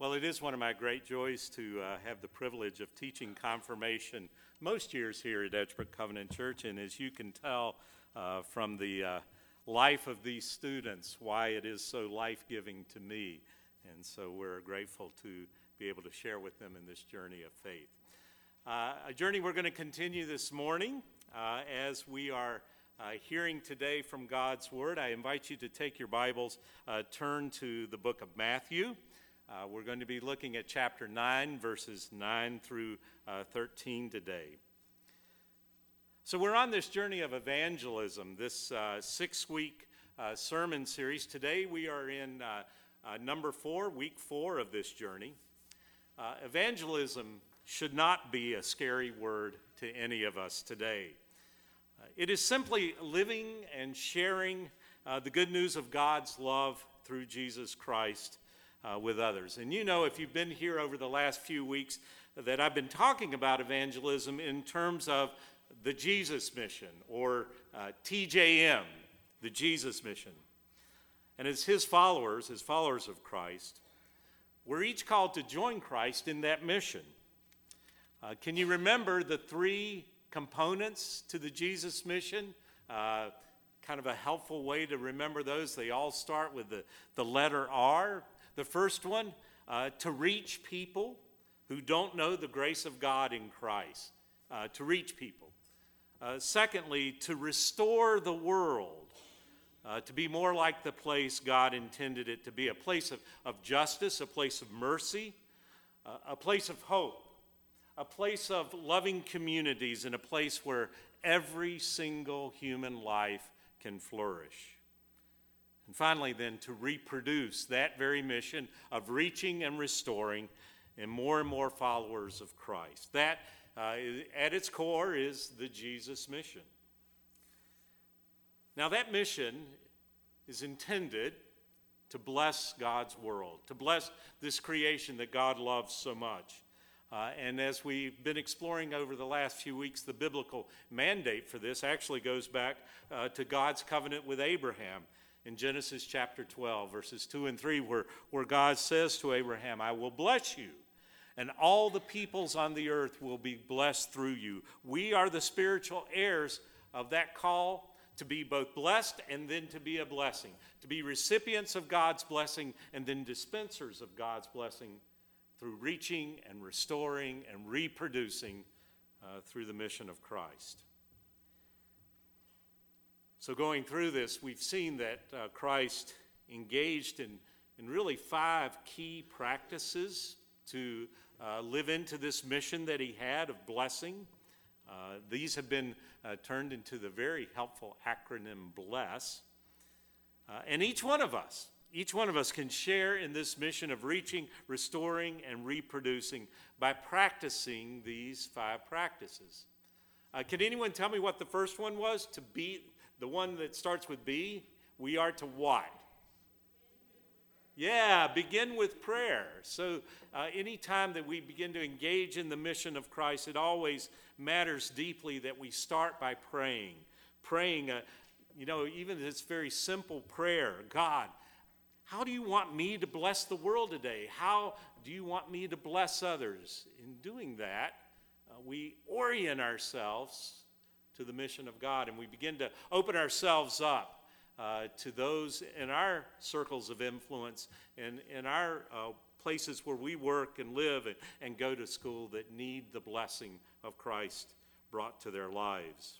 Well, it is one of my great joys to have the privilege of teaching confirmation most years here at Edgebrook Covenant Church, and as you can tell from the life of these students, why it is so life-giving to me. And so we're grateful to be able to share with them in this journey of faith. A journey we're going to continue this morning as we are hearing today from God's Word. I invite you to take your Bibles, turn to the book of Matthew. We're going to be looking at chapter 9, verses 9 through 13 today. So we're on this journey of evangelism, this 6-week sermon series. Today we are in number 4, week 4 of this journey. Evangelism should not be a scary word to any of us today. It is simply living and sharing the good news of God's love through Jesus Christ with others. And you know, if you've been here over the last few weeks, that I've been talking about evangelism in terms of the Jesus mission, or TJM, the Jesus mission. And as his followers of Christ, we're each called to join Christ in that mission. Can you remember the 3 components to the Jesus mission? Kind of a helpful way to remember those. They all start with the letter R. The first one, to reach people who don't know the grace of God in Christ. To reach people. Secondly, to restore the world. To be more like the place God intended it to be. A place of justice, a place of mercy, a place of hope. A place of loving communities, and a place where every single human life can flourish. And finally, then, to reproduce that very mission of reaching and restoring and more followers of Christ. That, at its core, is the Jesus mission. Now, that mission is intended to bless God's world, to bless this creation that God loves so much. And as we've been exploring over the last few weeks, the biblical mandate for this actually goes back to God's covenant with Abraham in Genesis chapter 12, verses 2 and 3, where God says to Abraham, "I will bless you, and all the peoples on the earth will be blessed through you." We are the spiritual heirs of that call to be both blessed and then to be a blessing, to be recipients of God's blessing and then dispensers of God's blessing through reaching and restoring and reproducing through the mission of Christ. So going through this, we've seen that Christ engaged in really 5 key practices to live into this mission that he had of blessing. These have been turned into the very helpful acronym BLESS. And each one of us can share in this mission of reaching, restoring, and reproducing by practicing these 5 practices. Can anyone tell me what the first one was? To be, the one that starts with B, we are to what? Yeah, begin with prayer. So anytime that we begin to engage in the mission of Christ, it always matters deeply that we start by praying. Praying, even this very simple prayer, God, how do you want me to bless the world today? How do you want me to bless others? In doing that, we orient ourselves to the mission of God, and we begin to open ourselves up to those in our circles of influence and in our places where we work and live and go to school that need the blessing of Christ brought to their lives.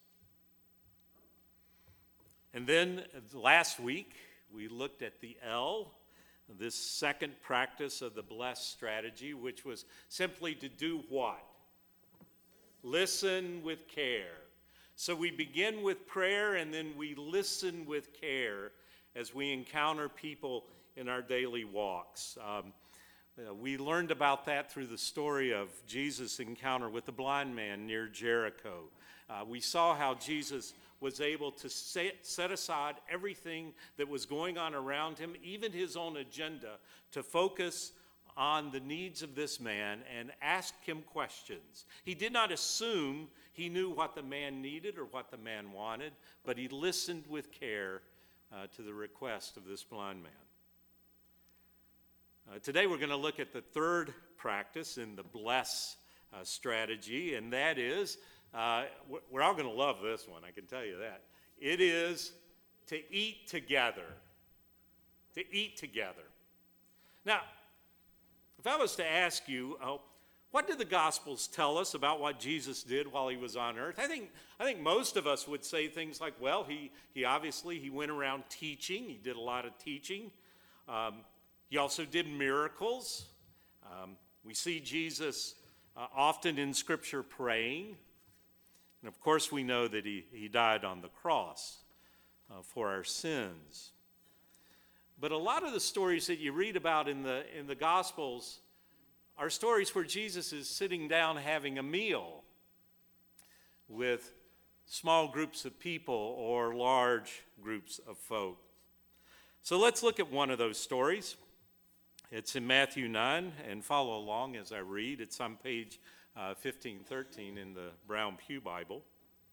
And then last week, we looked at the L, this second practice of the blessed strategy, which was simply to do what? Listen with care. So we begin with prayer, and then we listen with care as we encounter people in our daily walks. We learned about that through the story of Jesus' encounter with the blind man near Jericho. We saw how Jesus was able to set aside everything that was going on around him, even his own agenda, to focus on the needs of this man and ask him questions. He did not assume he knew what the man needed or what the man wanted, but he listened with care to the request of this blind man. Today we're going to look at the third practice in the bless strategy, and that is, we're all going to love this one, I can tell you that. It is to eat together. To eat together. Now, if I was to ask you, what do the Gospels tell us about what Jesus did while he was on earth? I think most of us would say things like, well, he obviously went around teaching. He did a lot of teaching. He also did miracles. We see Jesus often in Scripture praying. And of course, we know that he died on the cross for our sins. But a lot of the stories that you read about in the Gospels are stories where Jesus is sitting down having a meal with small groups of people or large groups of folk. So let's look at one of those stories. It's in Matthew 9, and follow along as I read. It's on page 1513 in the Brown Pew Bible.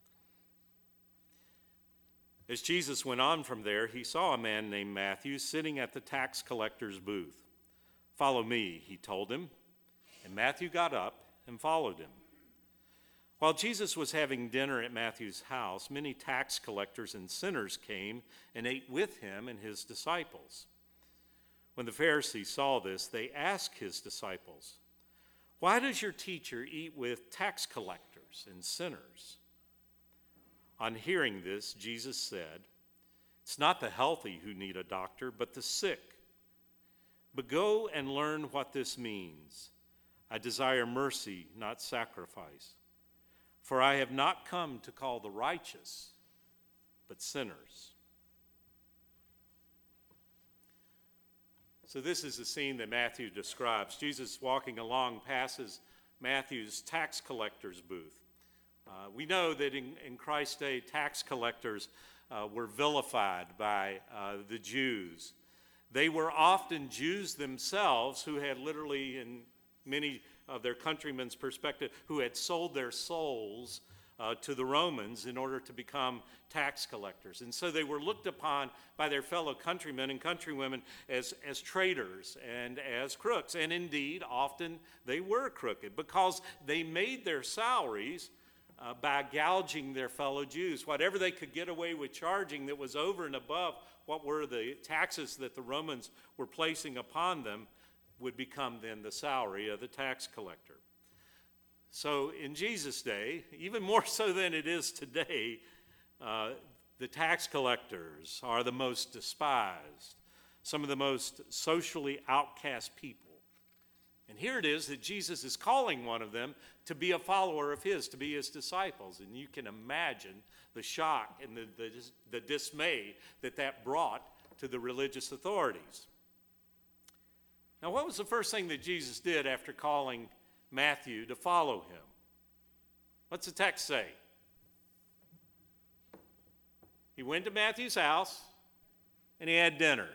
As Jesus went on from there, he saw a man named Matthew sitting at the tax collector's booth. "Follow me," he told him. And Matthew got up and followed him. While Jesus was having dinner at Matthew's house, many tax collectors and sinners came and ate with him and his disciples. When the Pharisees saw this, they asked his disciples, "Why does your teacher eat with tax collectors and sinners?" On hearing this, Jesus said, "It's not the healthy who need a doctor, but the sick. But go and learn what this means. I desire mercy, not sacrifice. For I have not come to call the righteous, but sinners." So this is the scene that Matthew describes. Jesus walking along passes Matthew's tax collector's booth. We know that in Christ's day, tax collectors were vilified by the Jews. They were often Jews themselves who had literally, in many of their countrymen's perspective, who had sold their souls to the Romans in order to become tax collectors. And so they were looked upon by their fellow countrymen and countrywomen as traitors and as crooks. And indeed, often they were crooked because they made their salaries by gouging their fellow Jews. Whatever they could get away with charging that was over and above what were the taxes that the Romans were placing upon them would become then the salary of the tax collector. So in Jesus' day, even more so than it is today, the tax collectors are the most despised, some of the most socially outcast people. And here it is that Jesus is calling one of them to be a follower of his, to be his disciples. And you can imagine the shock and the dismay that brought to the religious authorities. Now, what was the first thing that Jesus did after calling Matthew to follow him? What's the text say? He went to Matthew's house and he had dinner.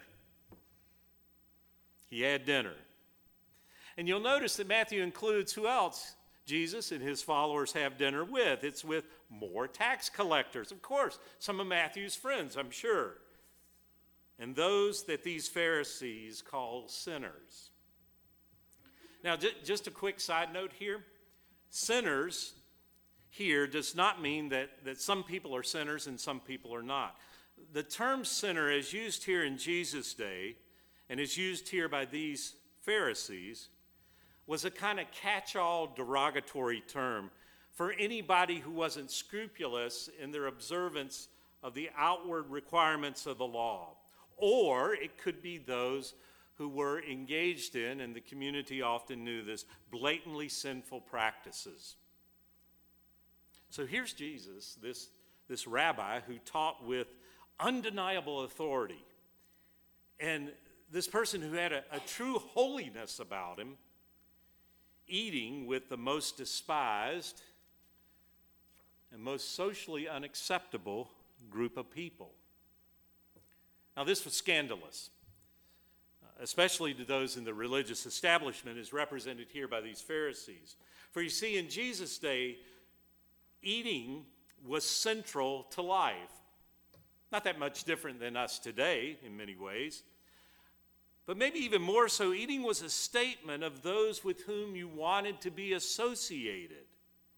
He had dinner. And you'll notice that Matthew includes who else Jesus and his followers have dinner with. It's with more tax collectors. Of course, some of Matthew's friends, I'm sure. And those that these Pharisees call sinners. Now, just a quick side note here. Sinners here does not mean that some people are sinners and some people are not. The term sinner is used here in Jesus' day and is used here by these Pharisees was a kind of catch-all derogatory term for anybody who wasn't scrupulous in their observance of the outward requirements of the law. Or it could be those who were engaged in, and the community often knew this, blatantly sinful practices. So here's Jesus, this rabbi who taught with undeniable authority. And this person who had a true holiness about him, eating with the most despised and most socially unacceptable group of people. Now, this was scandalous, especially to those in the religious establishment, as represented here by these Pharisees. For you see, in Jesus' day, eating was central to life. Not that much different than us today in many ways. But maybe even more so, eating was a statement of those with whom you wanted to be associated.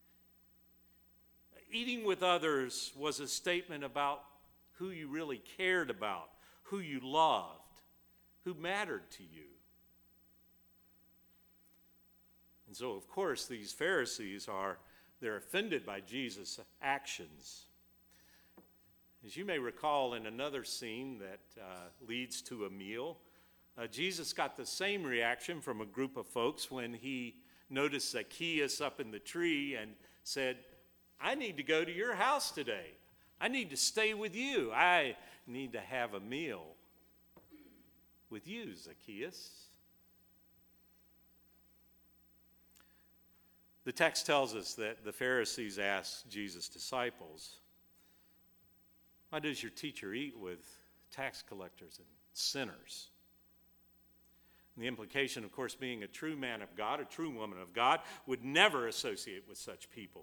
Eating with others was a statement about who you really cared about, who you loved, who mattered to you. And so, of course, these Pharisees they're offended by Jesus' actions. As you may recall in another scene that leads to a meal, Jesus got the same reaction from a group of folks when he noticed Zacchaeus up in the tree and said, I need to go to your house today. I need to stay with you. I need to have a meal with you, Zacchaeus. The text tells us that the Pharisees asked Jesus' disciples, why does your teacher eat with tax collectors and sinners? And the implication, of course, being a true man of God, a true woman of God, would never associate with such people.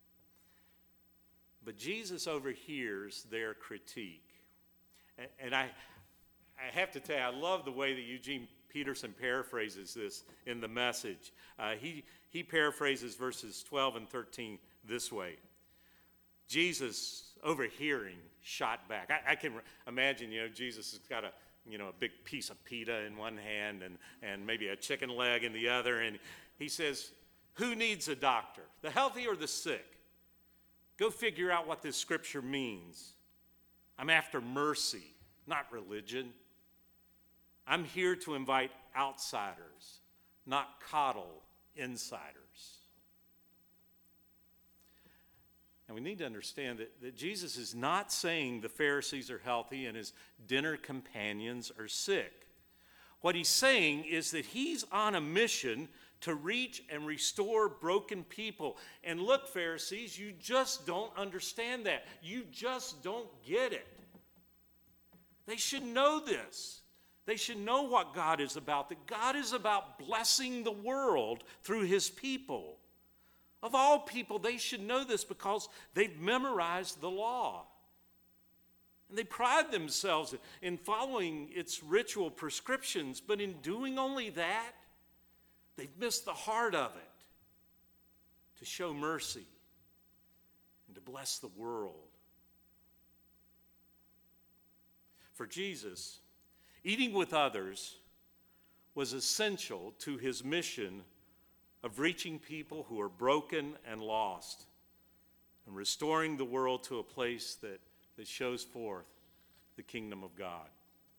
But Jesus overhears their critique. And I have to tell you, I love the way that Eugene Peterson paraphrases this in the Message. He paraphrases verses 12 and 13 this way. Jesus, overhearing, shot back. I can imagine, Jesus has got a big piece of pita in one hand and maybe a chicken leg in the other. And he says, who needs a doctor, the healthy or the sick? Go figure out what this scripture means. I'm after mercy, not religion. I'm here to invite outsiders, not coddle insiders. And we need to understand that Jesus is not saying the Pharisees are healthy and his dinner companions are sick. What he's saying is that he's on a mission to reach and restore broken people. And look, Pharisees, you just don't understand that. You just don't get it. They should know this. They should know what God is about, that God is about blessing the world through his people. Of all people, they should know this because they've memorized the law. And they pride themselves in following its ritual prescriptions, but in doing only that, they've missed the heart of it, to show mercy and to bless the world. For Jesus, eating with others was essential to his mission of reaching people who are broken and lost and restoring the world to a place that shows forth the kingdom of God.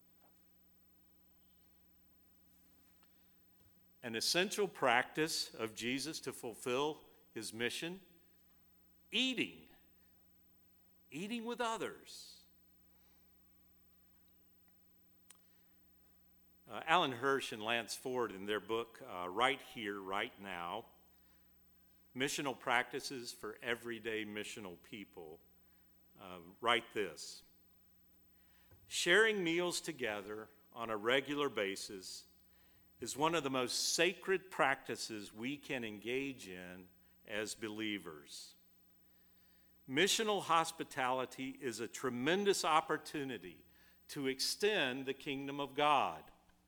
An essential practice of Jesus to fulfill his mission, eating with others. Alan Hirsch and Lance Ford, in their book, Right Here, Right Now, Missional Practices for Everyday Missional People, write this: sharing meals together on a regular basis is one of the most sacred practices we can engage in as believers. Missional hospitality is a tremendous opportunity to extend the kingdom of God.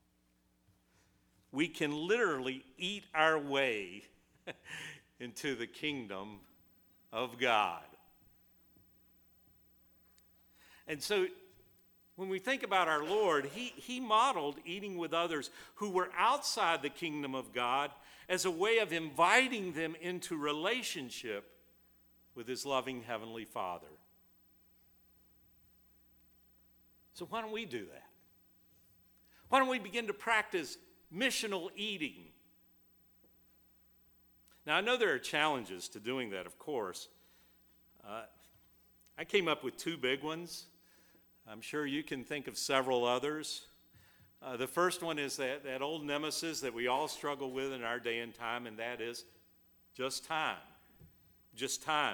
We can literally eat our way into the kingdom of God. And so when we think about our Lord, he modeled eating with others who were outside the kingdom of God as a way of inviting them into relationship with his loving Heavenly Father. So why don't we do that? Why don't we begin to practice missional eating? Now, I know there are challenges to doing that, of course. I came up with two big ones. I'm sure you can think of several others. The first one is that old nemesis that we all struggle with in our day and time, and that is just time. Just time.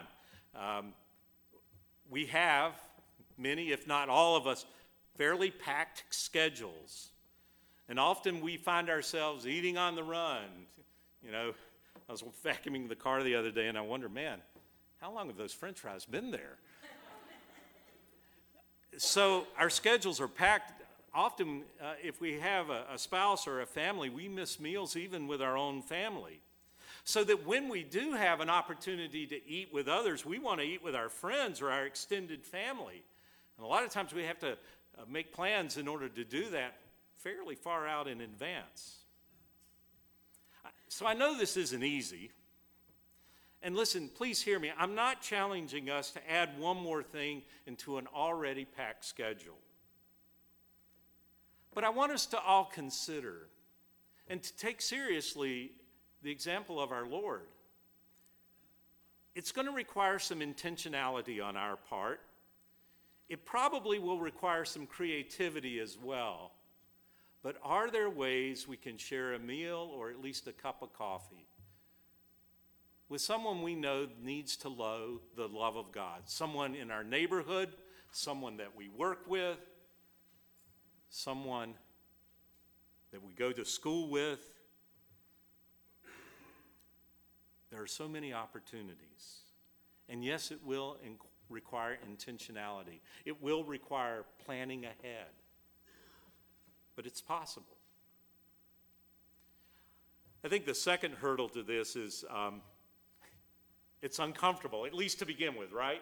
We have, many, if not all of us, fairly packed schedules. And often we find ourselves eating on the run. I was vacuuming the car the other day and I wondered, man, how long have those French fries been there? So our schedules are packed. often, if we have a spouse or a family, we miss meals even with our own family. So that when we do have an opportunity to eat with others, we want to eat with our friends or our extended family. And a lot of times we have to make plans in order to do that fairly far out in advance. So I know this isn't easy. And listen, please hear me. I'm not challenging us to add one more thing into an already packed schedule. But I want us to all consider and to take seriously the example of our Lord. It's going to require some intentionality on our part. It probably will require some creativity as well. But are there ways we can share a meal or at least a cup of coffee with someone we know needs to know the love of God? Someone in our neighborhood, someone that we work with, someone that we go to school with. There are so many opportunities. And yes, it will require intentionality. It will require planning ahead. But it's possible. I think the second hurdle to this is it's uncomfortable, at least to begin with, right?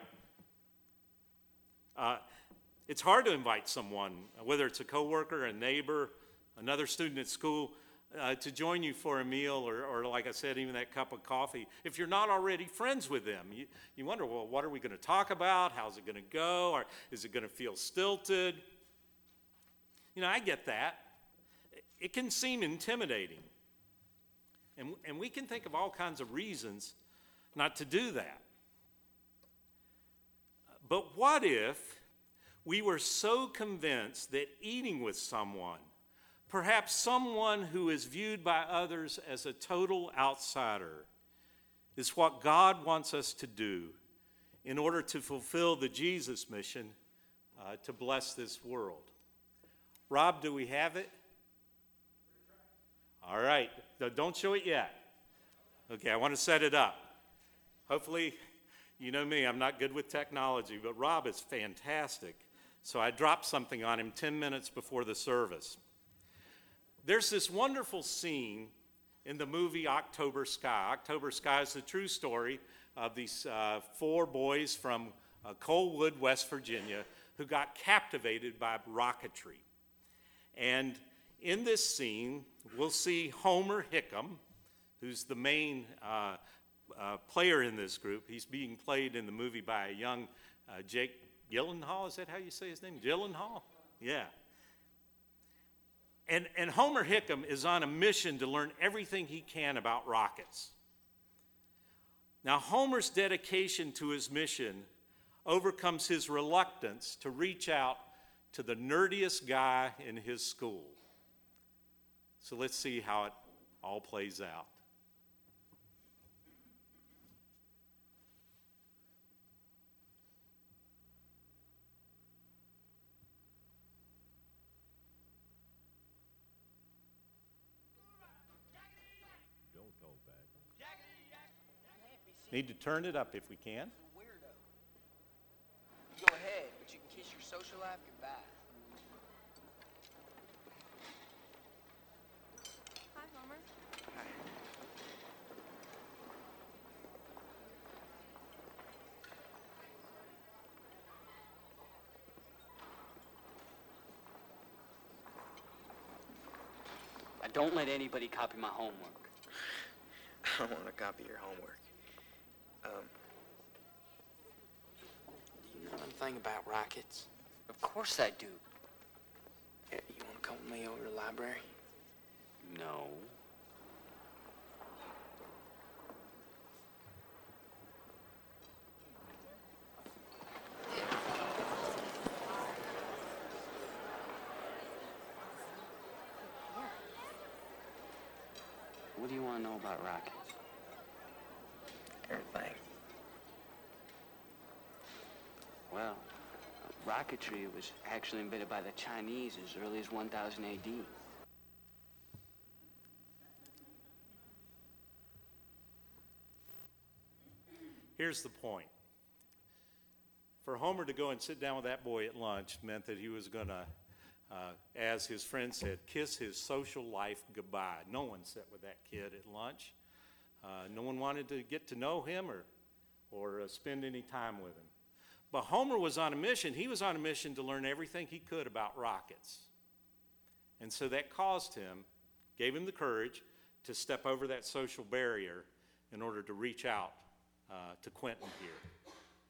It's hard to invite someone, whether it's a coworker, a neighbor, another student at school, to join you for a meal or, like I said, even that cup of coffee. If you're not already friends with them, you wonder, well, what are we going to talk about? How's it going to go? Or is it going to feel stilted? You know, I get that. It can seem intimidating. And we can think of all kinds of reasons not to do that. But what if we were so convinced that eating with someone, perhaps someone who is viewed by others as a total outsider, is what God wants us to do in order to fulfill the Jesus mission to bless this world? Rob, do we have it? All right. Don't show it yet. Okay, I want to set it up. Hopefully, you know me, I'm not good with technology, but Rob is fantastic. So I dropped something on him 10 minutes before the service. There's this wonderful scene in the movie October Sky. October Sky is the true story of these 4 boys from Coalwood, West Virginia, who got captivated by rocketry. And in this scene, we'll see Homer Hickam, who's the main player in this group. He's being played in the movie by a young Jake Gyllenhaal. Is that how you say his name? Gyllenhaal? Yeah. And Homer Hickam is on a mission to learn everything he can about rockets. Now, Homer's dedication to his mission overcomes his reluctance to reach out to the nerdiest guy in his school. So let's see how it all plays out. Need to turn it up if we can. Weirdo. Go ahead, but you can kiss your social life goodbye. Hi, Homer. Hi. Now, don't let anybody copy my homework. I don't want to copy your homework. Do you know anything about rockets? Of course I do. Yeah, you want to come with me over to the library? No. What do you want to know about rockets? Everything. Well, rocketry was actually invented by the Chinese as early as 1000 AD. Here's the point. For Homer to go and sit down with that boy at lunch meant that he was going to as his friend said, kiss his social life goodbye. No one sat with that kid at lunch. No one wanted to get to know him or spend any time with him. But Homer was on a mission. He was on a mission to learn everything he could about rockets. And so that gave him the courage to step over that social barrier in order to reach out to Quentin here.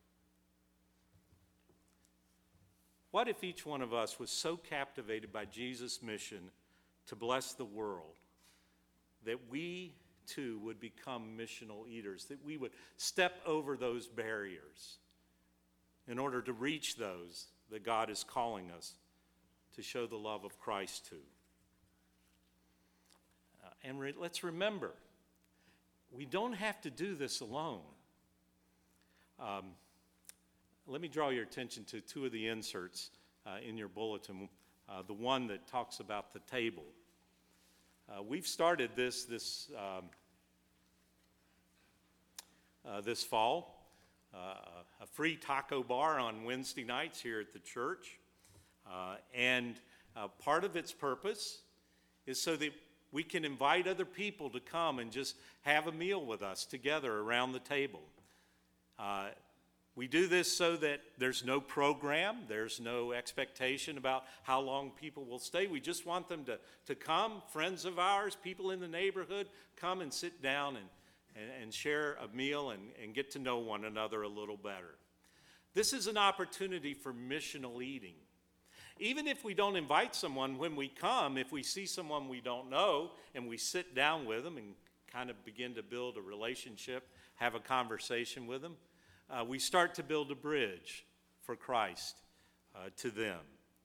What if each one of us was so captivated by Jesus' mission to bless the world that we too would become missional eaters, that we would step over those barriers in order to reach those that God is calling us to show the love of Christ to. Let's remember, we don't have to do this alone. Let me draw your attention to two of the inserts in your bulletin. The one that talks about the table. We've started this fall, a free taco bar on Wednesday nights here at the church. And part of its purpose is so that we can invite other people to come and just have a meal with us together around the table. We do this so that there's no program, there's no expectation about how long people will stay. We just want them to come, friends of ours, people in the neighborhood, come and sit down and share a meal and get to know one another a little better. This is an opportunity for missional eating. Even if we don't invite someone, when we come, if we see someone we don't know and we sit down with them and kind of begin to build a relationship, have a conversation with them, we start to build a bridge for Christ to them.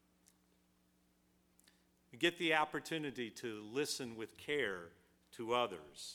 We get the opportunity to listen with care to others.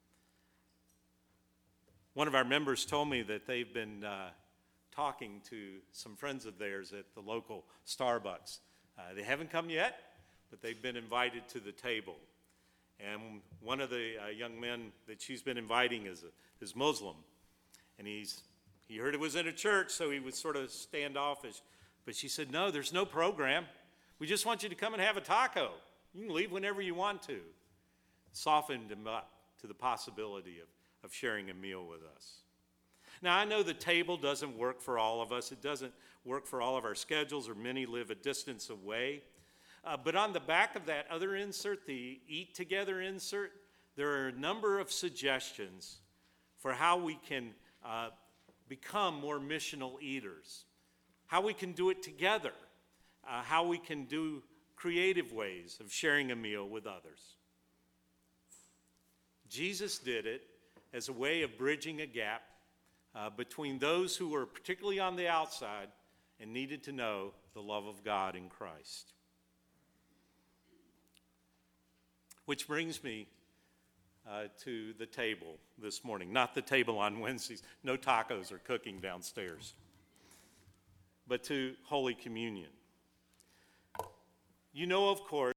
One of our members told me that they've been talking to some friends of theirs at the local Starbucks. They haven't come yet, but they've been invited to the table. And one of the young men that she's been inviting is Muslim. And he heard it was in a church, so he was sort of standoffish. But she said, no, there's no program. We just want you to come and have a taco. You can leave whenever you want to. Softened him up to the possibility of sharing a meal with us. Now, I know the table doesn't work for all of us. It doesn't work for all of our schedules, or many live a distance away. But on the back of that other insert, the Eat Together insert, there are a number of suggestions for how we can become more missional eaters, how we can do it together, how we can do creative ways of sharing a meal with others. Jesus did it as a way of bridging a gap between those who were particularly on the outside and needed to know the love of God in Christ. Which brings me to the table this morning. Not the table on Wednesdays. No tacos are cooking downstairs. But to Holy Communion. You know, of course,